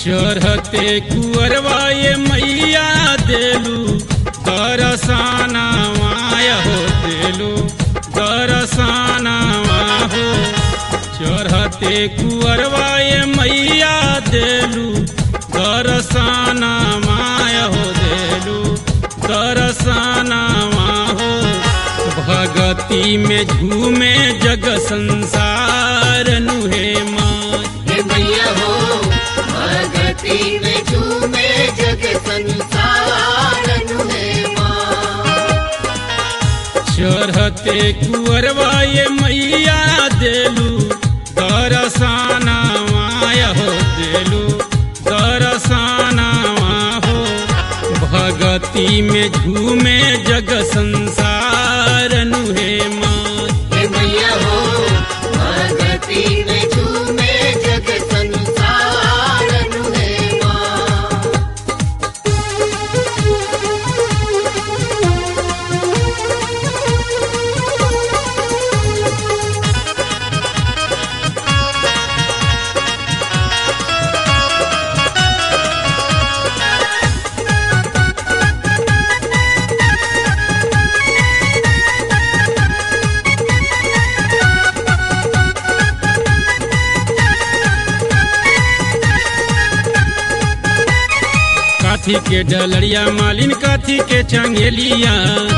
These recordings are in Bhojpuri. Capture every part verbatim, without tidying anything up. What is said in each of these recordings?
चढ़ते कुअरवा ये मैया देलू दरसनावा हो देलू दरसनावा हो। चढ़ते कुअरवा ये मैया देलू दरसनावा हो देलू दरसनावा हो। भगती में झूमे जग संसार नुहे माँ हे मैया हो भगती में झूमे जग संसार नुहे माँ। चढ़ते कुअरवा ये मैया देलू दरसनावा हो देलू दरसनावा हो। भगती में झूमे जग संसार नुहे माँ हे मैया हो भगती में झूमे जग संसार नुहे माँ। काथी के डलरिया मालिन काथी के चंगेलिया।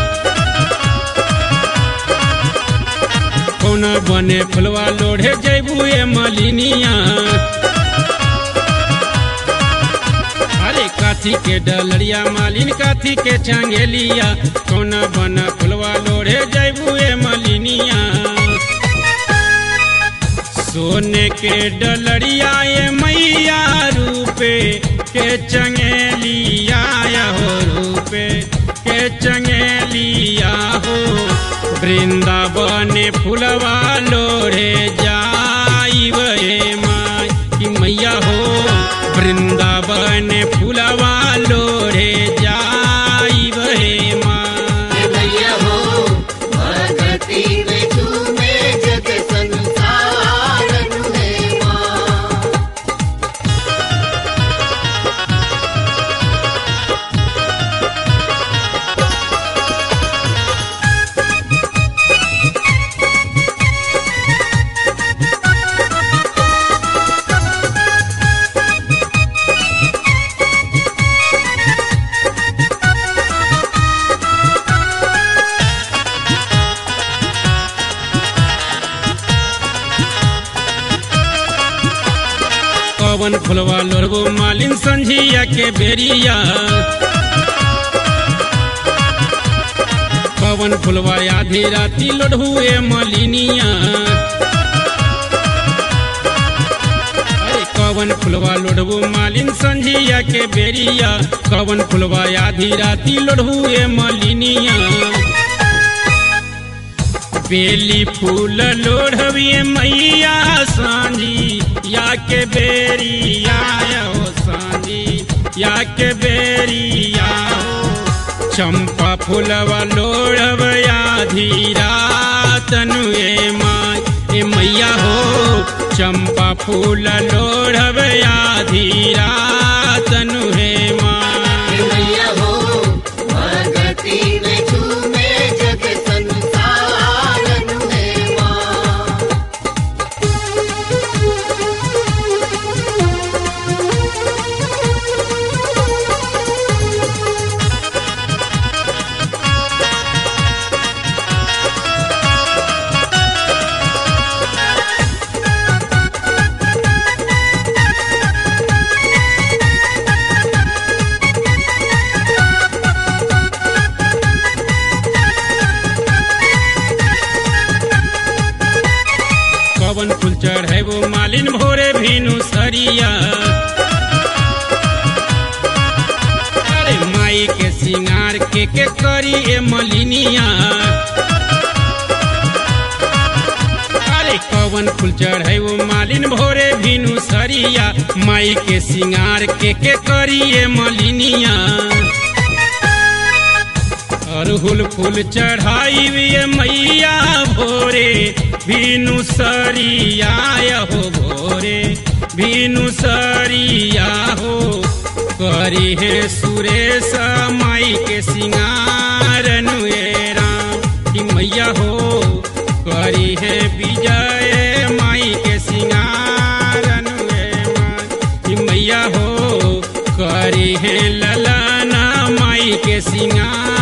कौना बने फुलवा लोढ़े जैबू ये मलिनिया। अरे काथी के डलरिया मालिन काथी के चंगेलिया। कौना बना फुलवा लोढ़े जैबू ये मलिनिया। सोने के डलरिया ये मैया रूपे के चंगेलिया हो रूपे के चंगेलिया हो। वृंदावन फुलवा लोढ़े जाई वे माँ की मैया हो। वृंदावन फुलवा लोढ़े जाई वे माँ हे मैया हो भगती में झूमे जग संसार नुहे माँ। कवन फुलवा लोरबो मालिन संझिया के बेरिया। कवन फुलवा आधी राती लोढ़ुए मलिनिया। अरे कवन फुलवा लोढ़बो मालिन संझिया के बेरिया। कवन फुलवा आधी राती लोढ़ुए मलिनिया। बेली फूल लोढ़विए मैया सांझी या के बेरिया हो सांझी या के बेरिया हो। चंपा फूलवा लोढ़वया धीरा तनुए माँ ए मैया हो। चंपा फूल लोढ़वया धीरा तनुए माँ हे मैया हो भगती में झूमे जग संसार नुहे माँ। कवन फूल चढ़े वो मालिन भोरे भीनु सरिया। अरे माई के सिंगार के के करी ए मलिनिया। अरे कवन फूल चढ़े वो मालिन भोरे भीनु सरिया। माई के सिंगार के के करी ए मलिनिया। अरहुल फूल चढ़ाई ये मैया भोरे भीनु सरिया हो भोरे भीनु सरिया हो। करी है सुरेश माई के सिंगार नुएरा कि मैया हो करी है विजय माई के सिंगार नुएरा कि मैया हो करी है ललना माई के सिंगार